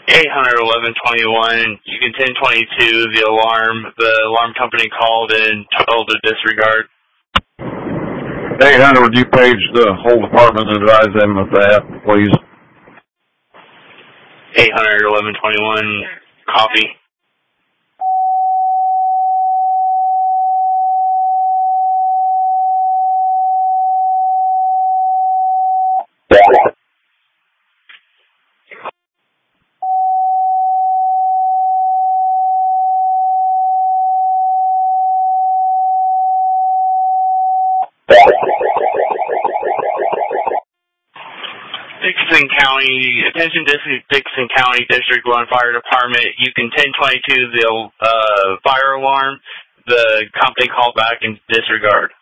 81121, you can 1022 the alarm company called and told to disregard. 800, would you page the whole department and advise them of that, please? 81121, copy. Dixon County, attention Dixon County District 1 Fire Department, you can 1022 the fire alarm. The company called back and disregard.